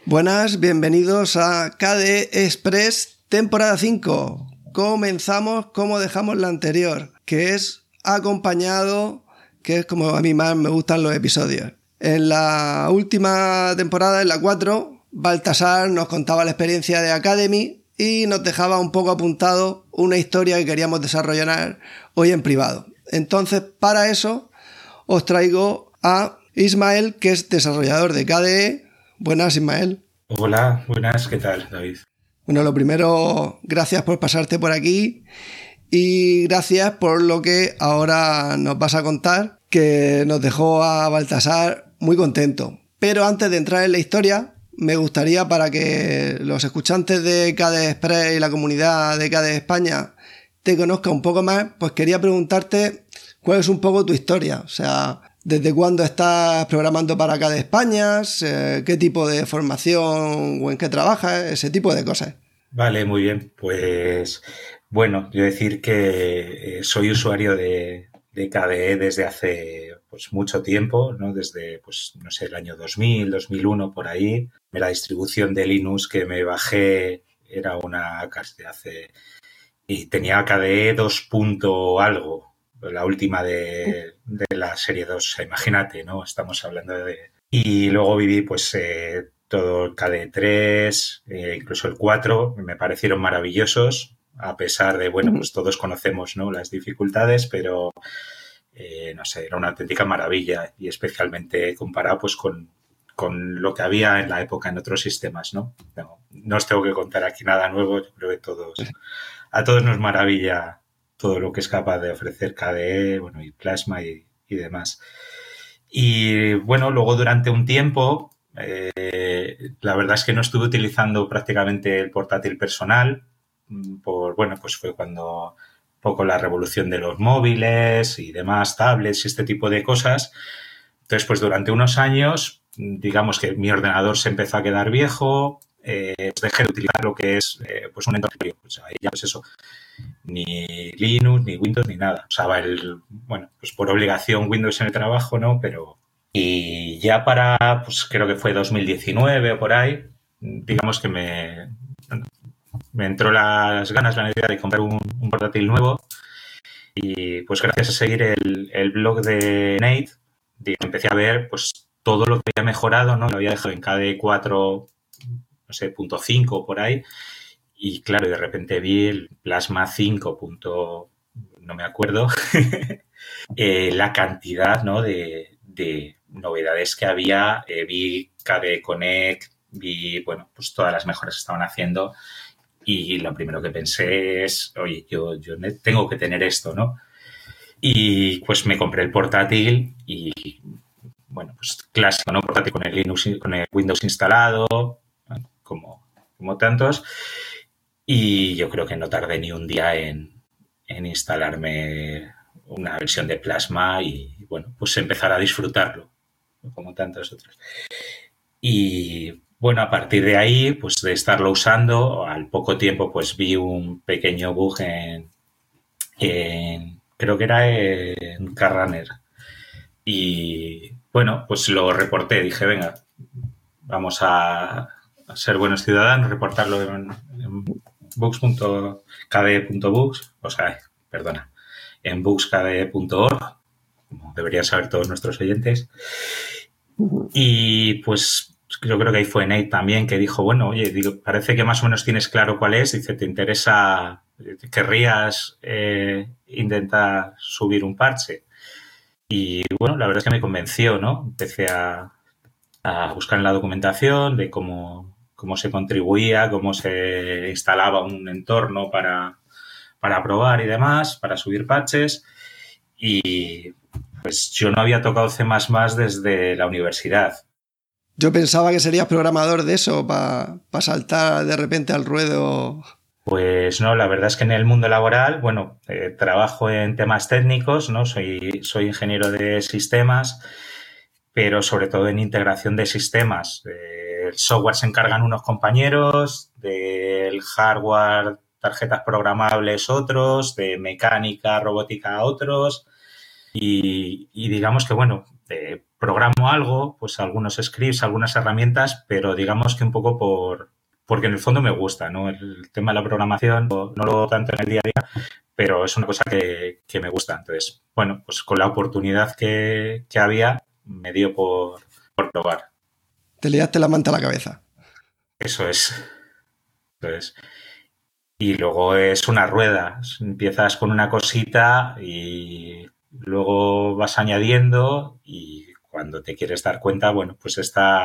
Buenas, bienvenidos a KDE Express temporada 5. Comenzamos como dejamos la anterior, que es acompañado, que es como a mí más me gustan los episodios. En la última temporada, en la 4, Baltasar nos contaba la experiencia de Academy y nos dejaba un poco apuntado una historia que queríamos desarrollar hoy en privado. Entonces, para eso, os traigo a Ismael, que es desarrollador de KDE. Buenas, Ismael. Hola, buenas, ¿qué tal, David? Bueno, lo primero, gracias por pasarte por aquí y gracias por lo que ahora nos vas a contar, que nos dejó a Baltasar muy contento. Pero antes de entrar en la historia, me gustaría, para que los escuchantes de KDE Express y la comunidad de KDE España te conozcan un poco más, pues quería preguntarte cuál es un poco tu historia. O sea, ¿desde cuándo estás programando para KDE España? ¿Qué tipo de formación o en qué trabajas? Ese tipo de cosas. Vale, muy bien. Pues bueno, yo decir que soy usuario de KDE desde hace pues mucho tiempo, ¿no? Desde, pues no sé, el año 2000, 2001, por ahí. La distribución de Linux que me bajé era una casi hace... Y tenía KDE 2 punto algo, la última de la serie 2, imagínate, ¿no? Estamos hablando de... Y luego viví pues todo el KDE 3, incluso el 4, me parecieron maravillosos, a pesar de, bueno, pues todos conocemos, ¿no?, las dificultades, pero no sé, era una auténtica maravilla y especialmente comparado pues con lo que había en la época en otros sistemas, ¿no? No os tengo que contar aquí nada nuevo, yo creo que a todos nos maravilla todo lo que es capaz de ofrecer KDE, bueno, y Plasma y demás. Y bueno, luego durante un tiempo, la verdad es que no estuve utilizando prácticamente el portátil personal, bueno, pues fue cuando un poco la revolución de los móviles y demás, tablets y este tipo de cosas. Entonces, pues durante unos años, digamos que mi ordenador se empezó a quedar viejo, dejé de utilizar lo que es pues un entorno, pues ahí ya pues eso, ni Linux, ni Windows, ni nada. Usaba bueno, pues por obligación Windows en el trabajo, ¿no? Pero, y ya para, pues creo que fue 2019 o por ahí, digamos que me entró las ganas, la necesidad de comprar un portátil nuevo y pues gracias a seguir el blog de Nate, empecé a ver pues todo lo que había mejorado, ¿no? Lo había dejado en KDE 4, no sé, .5 por ahí. Y claro, de repente vi el Plasma 5. No me acuerdo, la cantidad, ¿no?, de novedades que había. Vi KDE Connect, vi, bueno, pues todas las mejoras que estaban haciendo y lo primero que pensé es, oye, yo tengo que tener esto, ¿no? Y pues me compré el portátil y, bueno, pues clásico, ¿no? Portátil con el Linux, con el Windows instalado, como tantos. Y yo creo que no tardé ni un día en instalarme una versión de Plasma y, bueno, pues empezar a disfrutarlo, como tantos otros. Y, bueno, a partir de ahí, pues de estarlo usando, al poco tiempo, pues vi un pequeño bug creo que era en KRunner. Y, bueno, pues lo reporté. Dije, venga, vamos a ser buenos ciudadanos, reportarlo en bugs.kde.bugs, o sea, perdona, en bugskde.org, como deberían saber todos nuestros oyentes. Y pues yo creo que ahí fue Nate también que dijo, bueno, oye, digo, parece que más o menos tienes claro cuál es, dice, ¿te interesa, querrías intentar subir un parche? Y bueno, la verdad es que me convenció, ¿no? Empecé a buscar en la documentación de cómo se contribuía, cómo se instalaba un entorno para probar y demás, para subir patches. Y pues yo no había tocado C++ desde la universidad. Yo pensaba que serías programador de eso, para saltar de repente al ruedo. Pues no, la verdad es que en el mundo laboral, bueno, trabajo en temas técnicos, ¿no? Soy ingeniero de sistemas, pero sobre todo en integración de sistemas. El software se encargan unos compañeros, del hardware, tarjetas programables otros, de mecánica, robótica otros. Y digamos que, bueno, programo algo, pues algunos scripts, algunas herramientas, pero digamos que un poco porque en el fondo me gusta, ¿no? El tema de la programación no lo hago tanto en el día a día, pero es una cosa que me gusta. Entonces, bueno, pues con la oportunidad que había, me dio por probar. Te liaste la manta a la cabeza. Eso es. Entonces, y luego es una rueda. Empiezas con una cosita y luego vas añadiendo y cuando te quieres dar cuenta, bueno, pues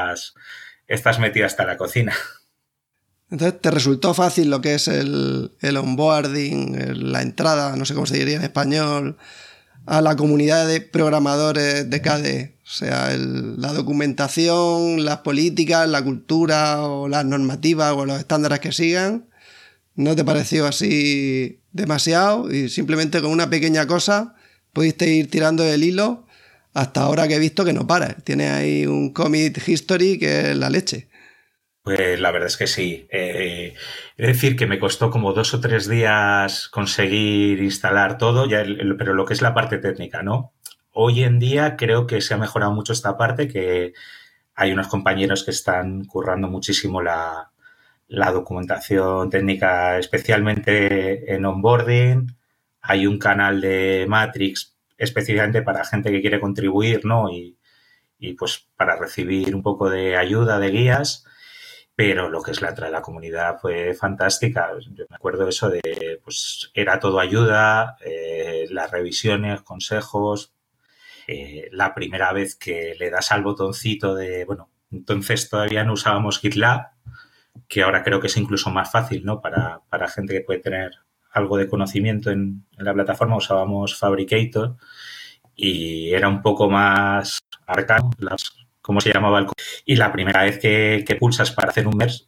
estás metida hasta la cocina. Entonces, ¿te resultó fácil lo que es el onboarding, la entrada, no sé cómo se diría en español, a la comunidad de programadores de KDE? O sea, la documentación, las políticas, la cultura o las normativas o los estándares que sigan, ¿no te pareció así demasiado? Y simplemente con una pequeña cosa pudiste ir tirando el hilo hasta ahora que he visto que no para. Tienes ahí un commit history que es la leche. Pues la verdad es que sí. Es decir, que me costó como 2 o 3 días conseguir instalar todo, pero lo que es la parte técnica, ¿no? Hoy en día creo que se ha mejorado mucho esta parte, que hay unos compañeros que están currando muchísimo la documentación técnica, especialmente en onboarding. Hay un canal de Matrix específicamente para gente que quiere contribuir, ¿no? Y pues para recibir un poco de ayuda, de guías. Pero lo que es la entrada de la comunidad fue fantástica. Yo me acuerdo eso de, pues era todo ayuda, las revisiones, consejos. La primera vez que le das al botoncito de, bueno, entonces todavía no usábamos GitLab, que ahora creo que es incluso más fácil, ¿no? Para gente que puede tener algo de conocimiento en la plataforma, usábamos Fabricator y era un poco más arcano, cómo se llamaba el... Y la primera vez que pulsas para hacer un MERS,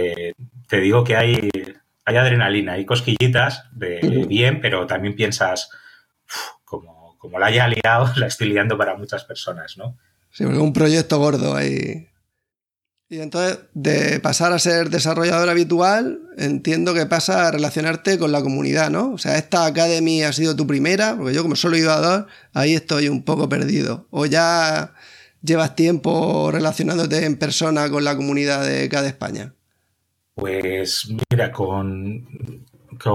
te digo que hay adrenalina, hay cosquillitas de bien, pero también piensas, como la haya liado, la estoy liando para muchas personas, ¿no? Sí, porque es un proyecto gordo ahí. Y entonces, de pasar a ser desarrollador habitual, entiendo que pasa a relacionarte con la comunidad, ¿no? O sea, esta Academy ha sido tu primera, porque yo como solo he ido a 2, ahí estoy un poco perdido. O ya llevas tiempo relacionándote en persona con la comunidad de KDE España. Pues mira, con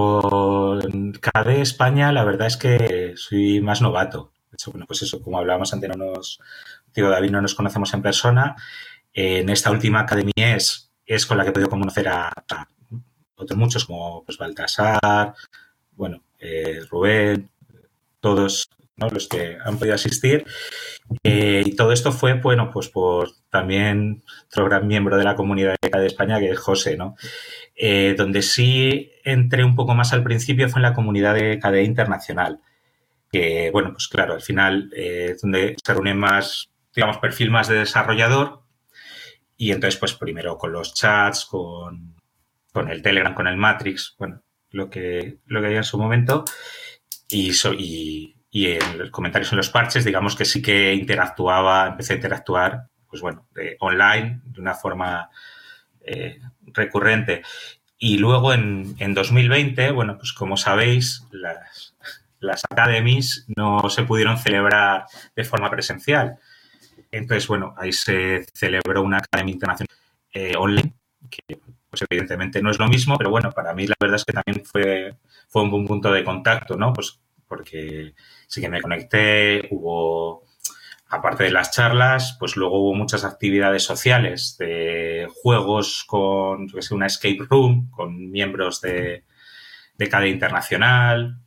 KDE España la verdad es que soy más novato. De hecho, bueno, pues eso, como hablábamos antes, digo, David, no nos conocemos en persona. En esta última academia es con la que he podido conocer a otros muchos, como pues Baltasar, bueno, Rubén, todos, ¿no? Los que han podido asistir. Y todo esto fue, bueno, pues por también otro gran miembro de la comunidad de España, que es José, ¿no? Donde sí entré un poco más al principio fue en la comunidad de KDE Internacional, que, bueno, pues claro, al final donde se reúnen más, digamos, perfil más de desarrollador. Y entonces, pues primero con los chats, con el Telegram, con el Matrix, bueno, lo que había en su momento, y en comentarios en los parches, digamos que sí que empecé a interactuar, pues bueno, online, de una forma recurrente. Y luego en 2020, bueno, pues como sabéis, las academies no se pudieron celebrar de forma presencial. Entonces, bueno, ahí se celebró una academia internacional online, que pues evidentemente no es lo mismo, pero bueno, para mí la verdad es que también fue un buen punto de contacto, ¿no? Pues porque sí que me conecté, aparte de las charlas, pues luego hubo muchas actividades sociales, de juegos con, yo que sé, una escape room, con miembros de KDE Internacional,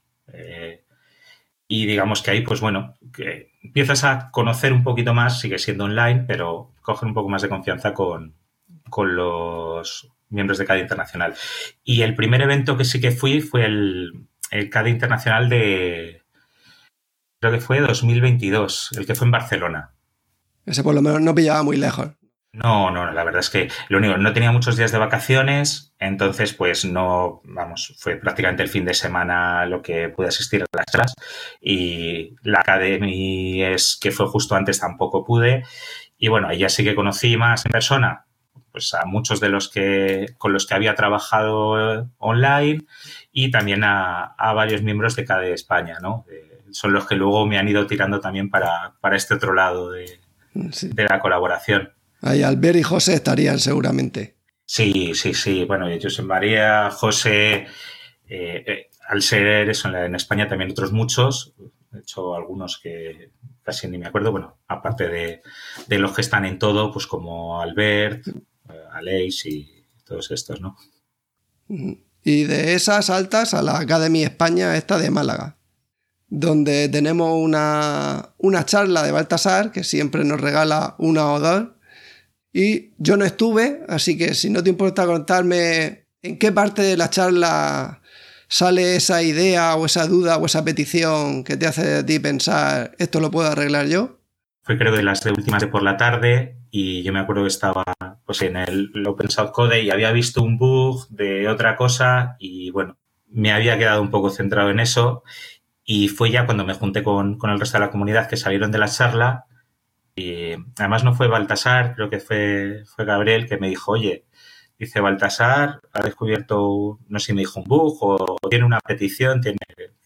y digamos que ahí, pues bueno, que empiezas a conocer un poquito más, sigue siendo online, pero cogen un poco más de confianza con los miembros de KDE Internacional. Y el primer evento que sí que fui fue el KDE Internacional creo que fue 2022, el que fue en Barcelona. Ese por lo menos no pillaba muy lejos. No, la verdad es que lo único, no tenía muchos días de vacaciones, entonces pues no, vamos, fue prácticamente el fin de semana lo que pude asistir a las charlas y la Academy que fue justo antes tampoco pude y bueno, ahí ya sí que conocí más en persona pues a muchos de con los que había trabajado online y también a varios miembros de KDE España, ¿no? Son los que luego me han ido tirando también para este otro lado Sí. de la colaboración. Ahí Albert y José estarían seguramente. Sí. Bueno, José María, José, al ser eso, en España también otros muchos, de hecho algunos que casi ni me acuerdo, bueno, aparte de los que están en todo, pues como Albert, Aleix y todos estos, ¿no? Y de esas saltas a la Academy España, esta de Málaga, donde tenemos una charla de Baltasar, que siempre nos regala una o dos. Y yo no estuve, así que si no te importa contarme en qué parte de la charla sale esa idea o esa duda o esa petición que te hace a ti pensar, ¿esto lo puedo arreglar yo? Fue creo de las últimas de por la tarde y yo me acuerdo que estaba pues en el Open Source Code y había visto un bug de otra cosa y bueno, me había quedado un poco centrado en eso y fue ya cuando me junté con el resto de la comunidad que salieron de la charla y además no fue Baltasar, creo que fue Gabriel que me dijo, oye, dice Baltasar, ha descubierto, no sé si me dijo un bug o tiene una petición, tiene...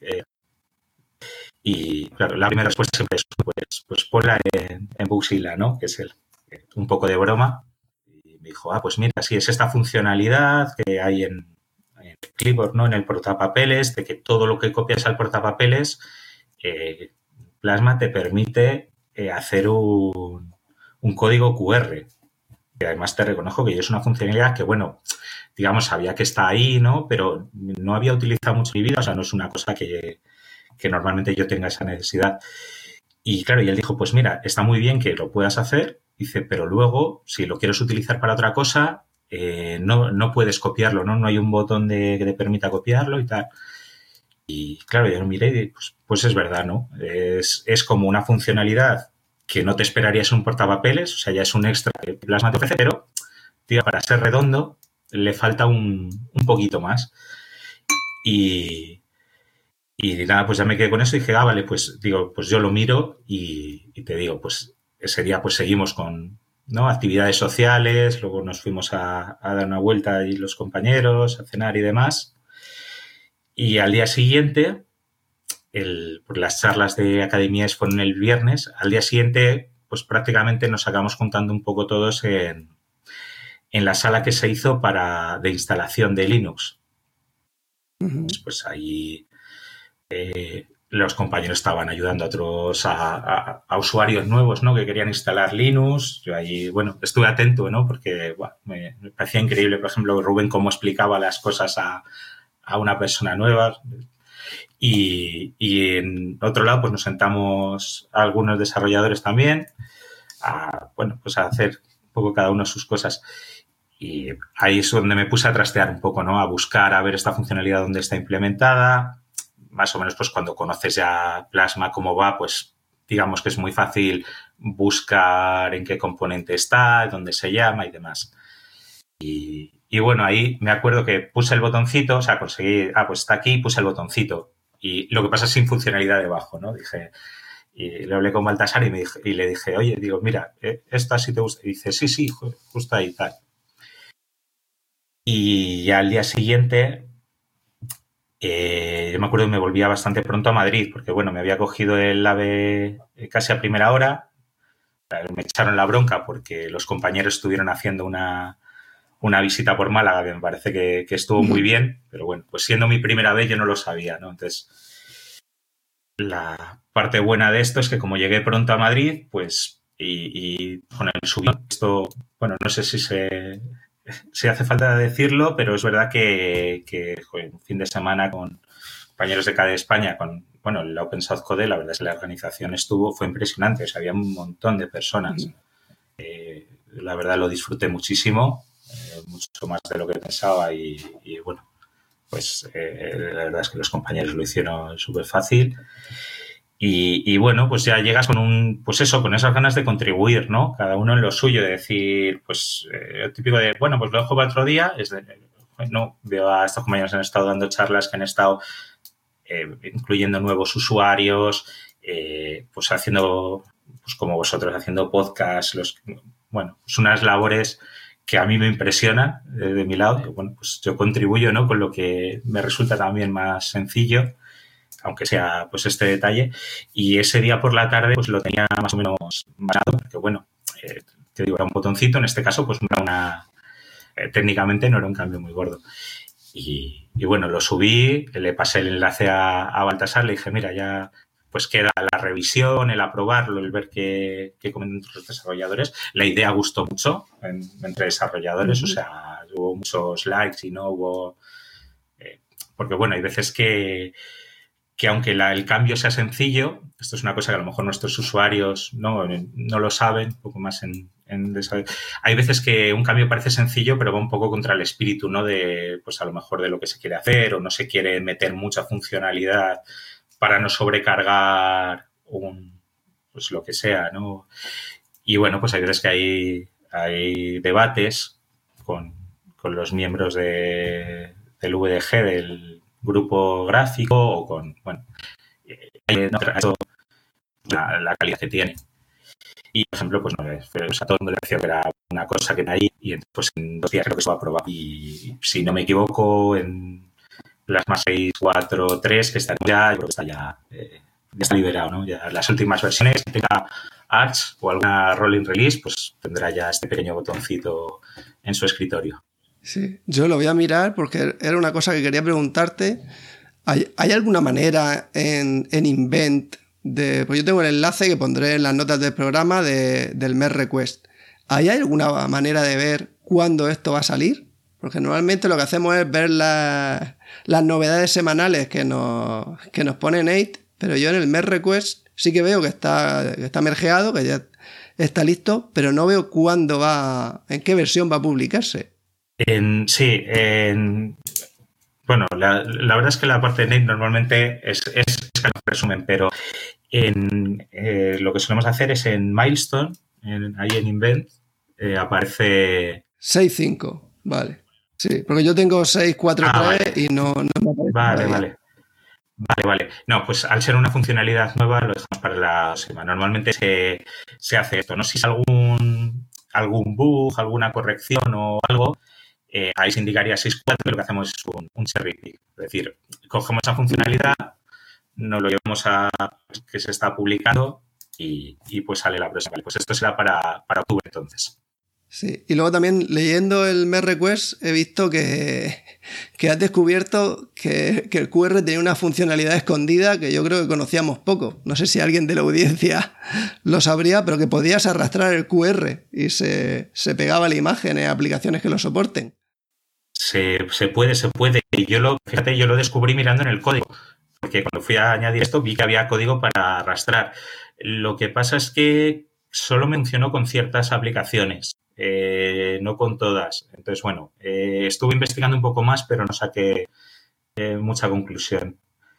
y claro, la primera respuesta siempre es, pues ponla en Bugzilla, ¿no? Que es un poco de broma. Y me dijo, pues mira, sí, es esta funcionalidad que hay en Clipboard, ¿no? En el portapapeles, de que todo lo que copias al portapapeles, Plasma te permite hacer un código QR. Y además te reconozco que yo es una funcionalidad que, bueno, digamos, sabía que está ahí, ¿no? Pero no había utilizado mucho en mi vida, o sea, no es una cosa que normalmente yo tenga esa necesidad. Y claro, y él dijo, pues mira, está muy bien que lo puedas hacer, dice, pero luego, si lo quieres utilizar para otra cosa, no puedes copiarlo, ¿no? No hay un botón que te permita copiarlo y tal. Y claro, yo lo miré y pues es verdad, ¿no? Es como una funcionalidad que no te esperarías en un portapapeles, o sea, ya es un extra que Plasma te ofrece, pero, tío, para ser redondo, le falta un poquito más. Y nada, pues ya me quedé con eso y dije, vale, pues digo, pues yo lo miro y te digo, pues ese día pues seguimos con, ¿no? Actividades sociales, luego nos fuimos a dar una vuelta ahí los compañeros, a cenar y demás. Y al día siguiente, pues las charlas de academias fueron el viernes, al día siguiente pues prácticamente nos acabamos juntando un poco todos en la sala que se hizo de instalación de Linux. Pues ahí... los compañeros estaban ayudando a otros, a usuarios nuevos, ¿no? Que querían instalar Linux. Yo allí, bueno, estuve atento, ¿no? Porque bueno, me parecía increíble, por ejemplo, Rubén cómo explicaba las cosas a una persona nueva. Y en otro lado, pues nos sentamos a algunos desarrolladores también bueno, pues a hacer un poco cada uno sus cosas. Y ahí es donde me puse a trastear un poco, ¿no? A buscar, a ver esta funcionalidad dónde está implementada. Más o menos, pues cuando conoces ya Plasma cómo va, pues digamos que es muy fácil buscar en qué componente está, dónde se llama y demás. Y bueno, ahí me acuerdo que puse el botoncito, o sea, conseguí, pues está aquí, puse el botoncito. Y lo que pasa es sin funcionalidad debajo, ¿no? Dije, y le hablé con Baltasar y le dije, oye, digo, mira, ¿esta sí te gusta? Y dice, sí, justo ahí tal. Y ya al día siguiente... yo me acuerdo que me volvía bastante pronto a Madrid, porque bueno, me había cogido el AVE casi a primera hora. Me echaron la bronca porque los compañeros estuvieron haciendo una visita por Málaga que me parece que estuvo muy bien, pero bueno, pues siendo mi primera vez yo no lo sabía, ¿no? Entonces, la parte buena de esto es que como llegué pronto a Madrid, pues y con el subidón, esto, bueno, no sé si hace falta decirlo, pero es verdad que joder, un fin de semana con compañeros de KDE España, con bueno, el Open South Code, la verdad es que la organización fue impresionante, o sea, había un montón de personas. La verdad lo disfruté muchísimo, mucho más de lo que pensaba y bueno, pues la verdad es que los compañeros lo hicieron súper fácil. Y bueno, pues ya llegas con con esas ganas de contribuir, ¿no? Cada uno en lo suyo, de decir, pues, el típico de, bueno, pues lo dejo para otro día, no, veo a estos compañeros que han estado dando charlas, que han estado incluyendo nuevos usuarios, pues haciendo, pues como vosotros, haciendo podcasts, bueno, pues unas labores que a mí me impresionan de mi lado. Bueno, pues yo contribuyo, ¿no? Con lo que me resulta también más sencillo aunque sea pues este detalle. Y ese día por la tarde pues lo tenía más o menos basado, porque bueno, te digo, era un botoncito, en este caso pues no era técnicamente no era un cambio muy gordo. Y bueno, lo subí, le pasé el enlace a Baltasar, le dije, mira, ya pues queda la revisión, el aprobarlo, el ver qué comentan los desarrolladores. La idea gustó mucho entre desarrolladores, o sea, hubo muchos likes y no hubo... porque bueno, hay veces que aunque el cambio sea sencillo, esto es una cosa que a lo mejor nuestros usuarios no lo saben, un poco más hay veces que un cambio parece sencillo, pero va un poco contra el espíritu, ¿no? De, pues a lo mejor de lo que se quiere hacer, o no se quiere meter mucha funcionalidad para no sobrecargar pues lo que sea, ¿no? Y bueno, pues hay veces que hay debates con los miembros del VDG, del grupo gráfico, o con, bueno, la calidad que tiene. Y, por ejemplo, pues no, a todo el mundo le pareció que era una cosa que era ahí, y entonces pues en 2 días creo que se va a aprobar. Y si no me equivoco, en Plasma 6.4.3, que está ya, yo creo que está ya está liberado, ¿no? Ya las últimas versiones, que tenga Arch o alguna rolling release, pues tendrá ya este pequeño botoncito en su escritorio. Sí, yo lo voy a mirar porque era una cosa que quería preguntarte. ¿Hay alguna manera en Invent pues yo tengo el enlace que pondré en las notas del programa del merge request? ¿Hay alguna manera de ver cuándo esto va a salir? Porque normalmente lo que hacemos es ver las novedades semanales que nos pone Nate, pero yo en el merge request sí que veo que está mergeado, que ya está listo, pero no veo en qué versión va a publicarse. Bueno, la verdad es que la parte de Nate normalmente es un resumen, pero lo que solemos hacer es en Milestone, ahí en Invent, aparece... 6.5, vale. Sí, porque yo tengo 6.4.3 vale. Y no me aparece. Vale. No, pues al ser una funcionalidad nueva lo dejamos para la semana. Normalmente se hace esto, ¿no? Si es algún bug, alguna corrección o algo, ahí se indicaría 6.4 y lo que hacemos es un cherry pick. Es decir, cogemos esa funcionalidad, nos lo llevamos a que se está publicando y pues sale la próxima. Pues esto será para octubre entonces. Sí, y luego también leyendo el merge request he visto que has descubierto que el QR tenía una funcionalidad escondida que yo creo que conocíamos poco. No sé si alguien de la audiencia lo sabría, pero que podías arrastrar el QR y se pegaba la imagen en aplicaciones que lo soporten. Se puede. Y yo lo descubrí mirando en el código, porque cuando fui a añadir esto vi que había código para arrastrar. Lo que pasa es que solo me funcionó con ciertas aplicaciones. No con todas. Entonces, bueno, estuve investigando un poco más, pero no saqué mucha conclusión.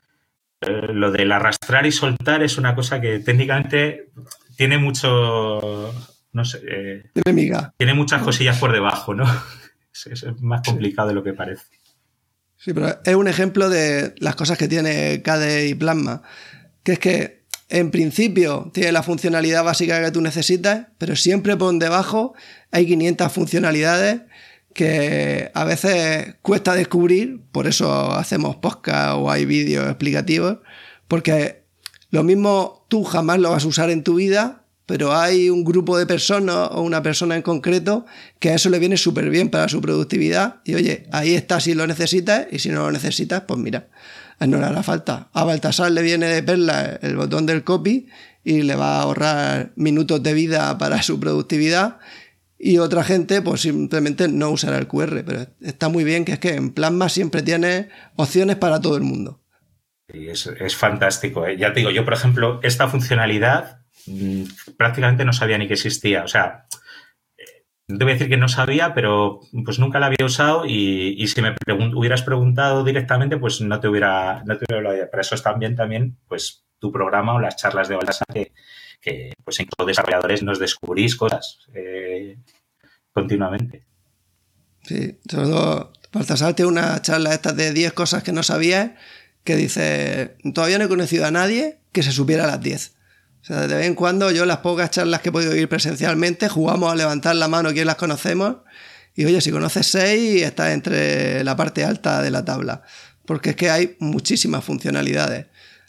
Lo del arrastrar y soltar es una cosa que técnicamente tiene mucho... no sé... tiene muchas cosillas por debajo, ¿no? Es más complicado de lo que parece. Sí, pero es un ejemplo de las cosas que tiene KDE y Plasma, que es que en principio tiene la funcionalidad básica que tú necesitas, pero siempre por debajo hay 500 funcionalidades que a veces cuesta descubrir, por eso hacemos podcast o hay vídeos explicativos, porque lo mismo tú jamás lo vas a usar en tu vida, pero hay un grupo de personas o una persona en concreto que a eso le viene súper bien para su productividad y oye, ahí está si lo necesitas y si no lo necesitas, pues mira, no le hará falta. A Baltasar le viene de perla el botón del copy y le va a ahorrar minutos de vida para su productividad y otra gente pues simplemente no usará el QR, pero está muy bien que es que en Plasma siempre tienes opciones para todo el mundo. Sí, es fantástico, ¿eh? Ya te digo, yo por ejemplo, esta funcionalidad prácticamente no sabía ni que existía, o sea, no te voy a decir que no sabía, pero pues nunca la había usado y si me hubieras preguntado directamente, pues no te hubiera hablado. Pero eso es también, pues tu programa o las charlas de Baltasar que pues en todos desarrolladores nos descubrís cosas continuamente. Sí, sobre todo Baltasar tiene una charla estas de 10 cosas que no sabías, que dice, todavía no he conocido a nadie que se supiera las 10. O sea, de vez en cuando yo las pocas charlas que he podido ir presencialmente jugamos a levantar la mano quien las conocemos y oye, si conoces 6 estás entre la parte alta de la tabla, porque es que hay muchísimas funcionalidades.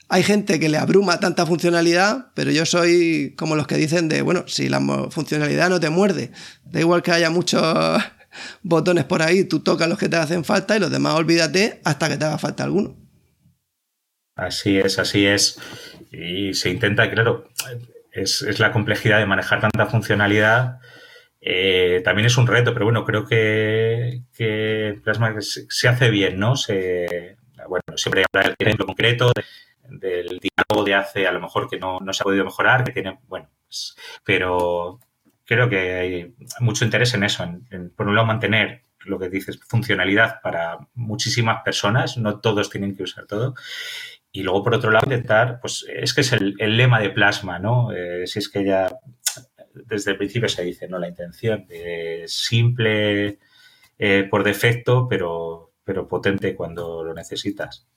hay gente que le abruma tanta funcionalidad, pero yo soy como los que dicen de, bueno, si la funcionalidad no te muerde, da igual que haya muchos botones por ahí, tú tocas los que te hacen falta y los demás olvídate hasta que te haga falta alguno. Así es, así es. Y se intenta, claro, es la complejidad de manejar tanta funcionalidad. También es un reto, pero bueno, creo que Plasma se hace bien, ¿no? Bueno, siempre habla del ejemplo concreto, del diálogo de hace, a lo mejor que no se ha podido mejorar, que tiene, bueno, pero creo que hay mucho interés en eso, en por un lado mantener lo que dices, funcionalidad para muchísimas personas, no todos tienen que usar todo, y luego por otro lado intentar, pues es que es el lema de Plasma, ¿no? Si es que ya desde el principio se dice, ¿no? La intención de simple por defecto, pero potente cuando lo necesitas.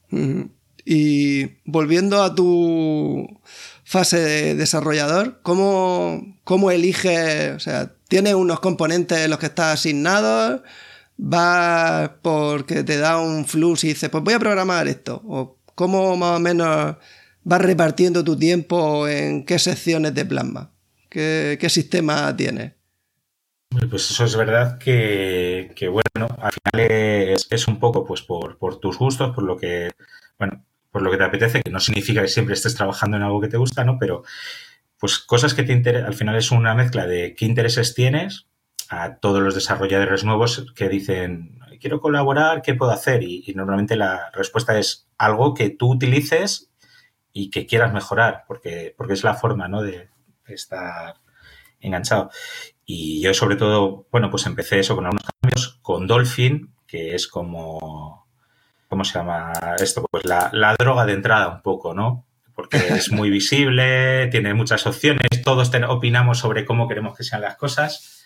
Y volviendo a tu fase de desarrollador, ¿cómo eliges? O sea, ¿tienes unos componentes en los que estás asignados? ¿Vas porque te da un flux y dices, pues voy a programar esto? ¿O cómo más o menos vas repartiendo tu tiempo en qué secciones de Plasma? ¿Qué sistema tienes? Pues eso es verdad que bueno, al final es un poco pues por tus gustos, por lo que, bueno, por lo que te apetece, que no significa que siempre estés trabajando en algo que te gusta, ¿no? Pero pues cosas que te interesan, al final es una mezcla de qué intereses tienes a todos los desarrolladores nuevos que dicen, quiero colaborar, ¿qué puedo hacer? Y normalmente la respuesta es algo que tú utilices y que quieras mejorar, porque es la forma, ¿no? de estar enganchado. Y yo sobre todo, bueno, pues empecé eso con algunos cambios, con Dolphin, que es como, ¿cómo se llama esto? Pues la droga de entrada un poco, ¿no? Porque es muy visible, tiene muchas opciones, todos opinamos sobre cómo queremos que sean las cosas.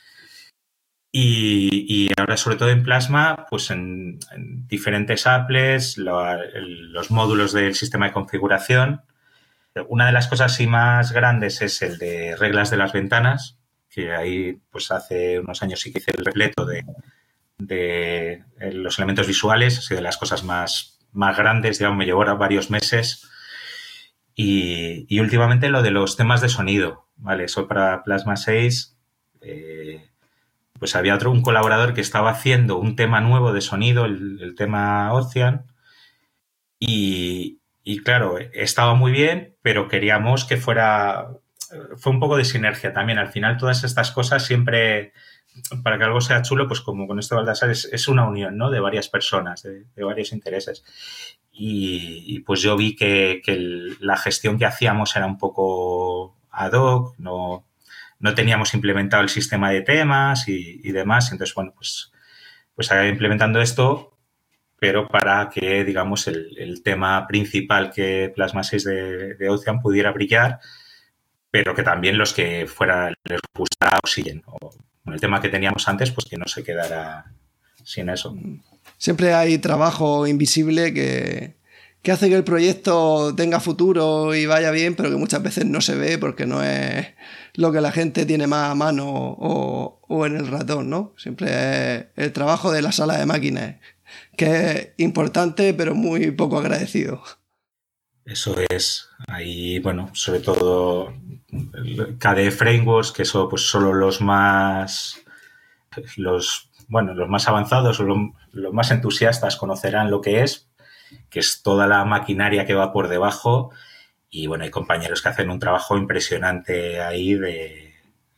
Y ahora, sobre todo en Plasma, pues en diferentes apples, los módulos del sistema de configuración. Una de las cosas así más grandes es el de reglas de las ventanas, que ahí pues hace unos años sí que hice el repleto de los elementos visuales, así de las cosas más grandes, digamos, me llevó varios meses. Y últimamente lo de los temas de sonido, ¿vale? Eso para Plasma 6, pues había un colaborador que estaba haciendo un tema nuevo de sonido, el tema Ocean, y claro, estaba muy bien, pero queríamos que fue un poco de sinergia también. Al final todas estas cosas siempre, para que algo sea chulo, pues como con esto de Baltasar, es una unión, ¿no? De varias personas, de varios intereses. Y pues yo vi que la gestión que hacíamos era un poco ad hoc, no teníamos implementado el sistema de temas y demás. Entonces, bueno, pues acabé implementando esto, pero para que, digamos, el tema principal que Plasma 6 de Ocean pudiera brillar, pero que también los que les gustara o siguen. O el tema que teníamos antes, pues que no se quedara sin eso. Siempre hay trabajo invisible que hace que el proyecto tenga futuro y vaya bien, pero que muchas veces no se ve porque no es lo que la gente tiene más a mano o en el ratón, ¿no? Siempre es el trabajo de la sala de máquinas, que es importante pero muy poco agradecido. Eso es. Ahí, bueno, sobre todo KDE Frameworks, que eso pues solo los más avanzados o los más entusiastas conocerán lo que es toda la maquinaria que va por debajo. Y bueno, hay compañeros que hacen un trabajo impresionante ahí de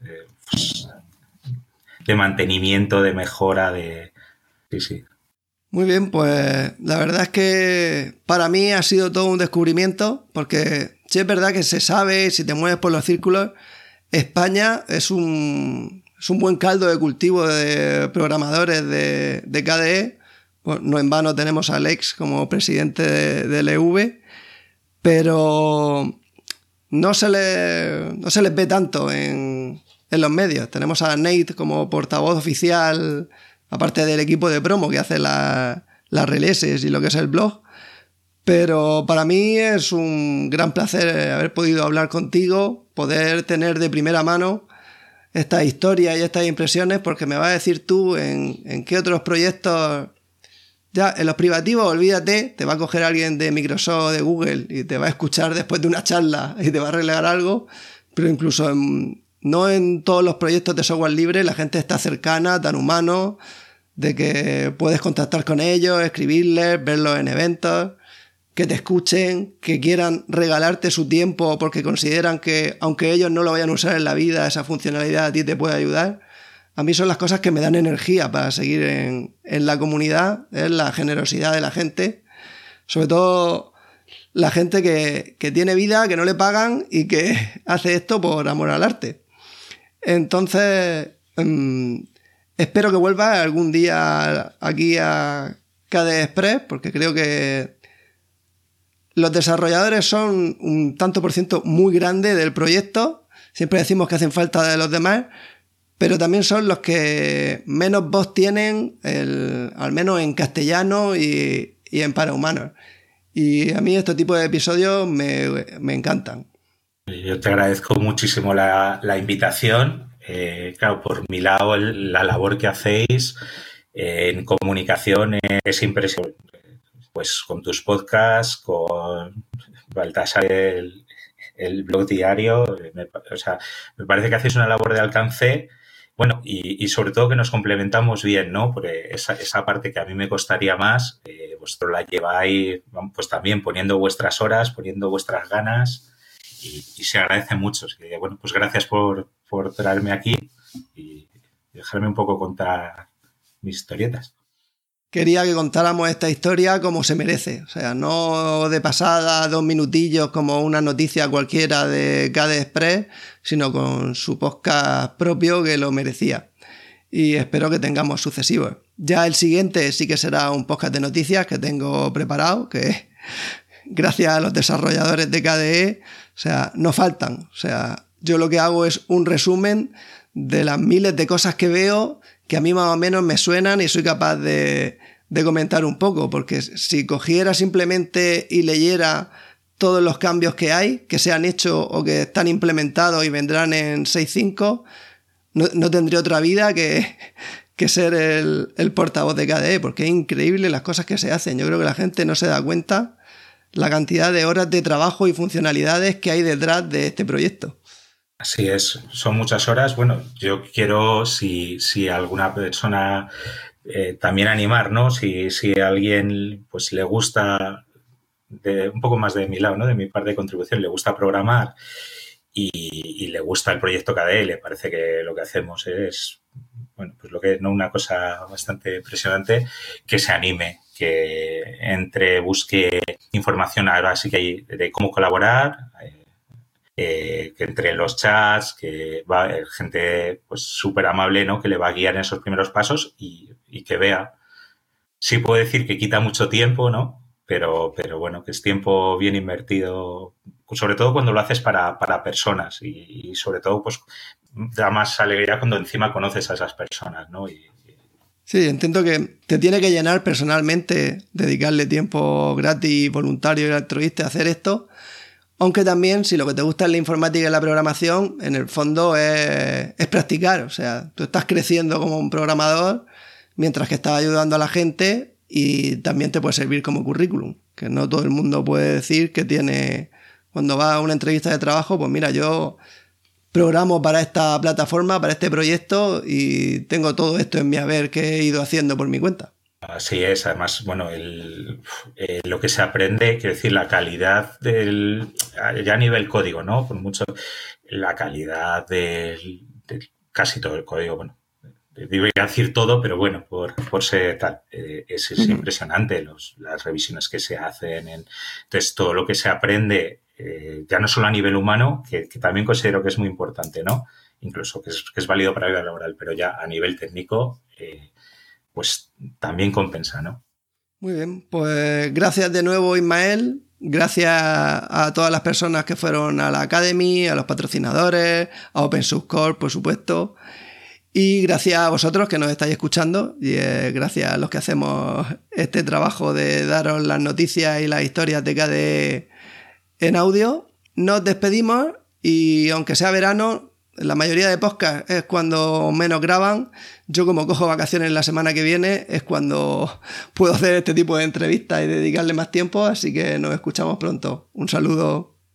mantenimiento, de mejora, sí. Muy bien, pues la verdad es que para mí ha sido todo un descubrimiento, porque sí es verdad que se sabe, si te mueves por los círculos, España es un buen caldo de cultivo de programadores de KDE. Pues no en vano tenemos a Alex como presidente de LV, pero no se les ve tanto en los medios. Tenemos a Nate como portavoz oficial, aparte del equipo de promo que hace las releases y lo que es el blog. Pero para mí es un gran placer haber podido hablar contigo, poder tener de primera mano estas historias y estas impresiones, porque me vas a decir tú en qué otros proyectos Ya, en los privativos, olvídate, te va a coger alguien de Microsoft, de Google, y te va a escuchar después de una charla y te va a arreglar algo, pero incluso no en todos los proyectos de software libre la gente está cercana, tan humano, de que puedes contactar con ellos, escribirles, verlos en eventos, que te escuchen, que quieran regalarte su tiempo porque consideran que, aunque ellos no lo vayan a usar en la vida, esa funcionalidad a ti te puede ayudar. A mí son las cosas que me dan energía para seguir en la comunidad, es la generosidad de la gente, sobre todo la gente que tiene vida, que no le pagan y que hace esto por amor al arte. Entonces, espero que vuelva algún día aquí a KDE Express, porque creo que los desarrolladores son un tanto por ciento muy grande del proyecto. Siempre decimos que hacen falta de los demás, pero también son los que menos voz tienen, al menos en castellano y en para humanos. Y a mí este tipo de episodios me encantan. Yo te agradezco muchísimo la invitación. Claro, por mi lado, la labor que hacéis en comunicación es impresionante. Pues con tus podcasts, con Baltasar, el blog diario, me parece que hacéis una labor de alcance, bueno, y sobre todo que nos complementamos bien, ¿no? Porque esa parte que a mí me costaría más, vosotros la lleváis, pues también poniendo vuestras horas, poniendo vuestras ganas, y se agradece mucho. Así que, bueno, pues gracias por traerme aquí y dejarme un poco contar mis historietas. Quería que contáramos esta historia como se merece, o sea, no de pasada, 2 minutillos como una noticia cualquiera de KDE Express, sino con su podcast propio que lo merecía. Y espero que tengamos sucesivos. Ya el siguiente sí que será un podcast de noticias que tengo preparado, que gracias a los desarrolladores de KDE, o sea, no faltan. O sea, yo lo que hago es un resumen de las miles de cosas que veo que a mí más o menos me suenan y soy capaz de comentar un poco, porque si cogiera simplemente y leyera todos los cambios que hay, que se han hecho o que están implementados y vendrán en 6.5, no tendría otra vida que ser el portavoz de KDE, porque es increíble las cosas que se hacen. Yo creo que la gente no se da cuenta la cantidad de horas de trabajo y funcionalidades que hay detrás de este proyecto. Así es, son muchas horas. Bueno, yo quiero, si alguna persona también animar, ¿no? Si a alguien pues le gusta, un poco más de mi lado, ¿no? De mi parte de contribución, le gusta programar y le gusta el proyecto KDE, le parece que lo que hacemos es, bueno, pues lo que no una cosa bastante impresionante, que se anime, que busque información ahora sí que hay de cómo colaborar, que entre los chats, que va gente pues súper amable, ¿no? Que le va a guiar en esos primeros pasos y que vea. Sí puedo decir que quita mucho tiempo, ¿no? Pero bueno, que es tiempo bien invertido, sobre todo cuando lo haces para personas y sobre todo pues da más alegría cuando encima conoces a esas personas, ¿no? Sí, entiendo que te tiene que llenar personalmente dedicarle tiempo gratis, voluntario y altruista a hacer esto. Aunque también, si lo que te gusta es la informática y la programación, en el fondo es practicar. O sea, tú estás creciendo como un programador mientras que estás ayudando a la gente y también te puede servir como currículum. Que no todo el mundo puede decir que tiene... Cuando va a una entrevista de trabajo, pues mira, yo programo para esta plataforma, para este proyecto y tengo todo esto en mi haber que he ido haciendo por mi cuenta. Así es, además, bueno, lo que se aprende, quiero decir, la calidad ya a nivel código, ¿no? Por mucho, la calidad de casi todo el código, bueno, iba a decir todo, pero bueno, por ser tal, es impresionante las revisiones que se hacen, entonces todo lo que se aprende, ya no solo a nivel humano, que también considero que es muy importante, ¿no? Incluso que es válido para la vida laboral, pero ya a nivel técnico, pues también compensa, ¿no? Muy bien, pues gracias de nuevo, Ismael. Gracias a todas las personas que fueron a la Academy, a los patrocinadores, a Open Source Core, por supuesto. Y gracias a vosotros que nos estáis escuchando y gracias a los que hacemos este trabajo de daros las noticias y las historias de KDE en audio. Nos despedimos y aunque sea verano, la mayoría de podcasts es cuando menos graban. Yo, como cojo vacaciones la semana que viene, es cuando puedo hacer este tipo de entrevistas y dedicarle más tiempo, así que nos escuchamos pronto. Un saludo.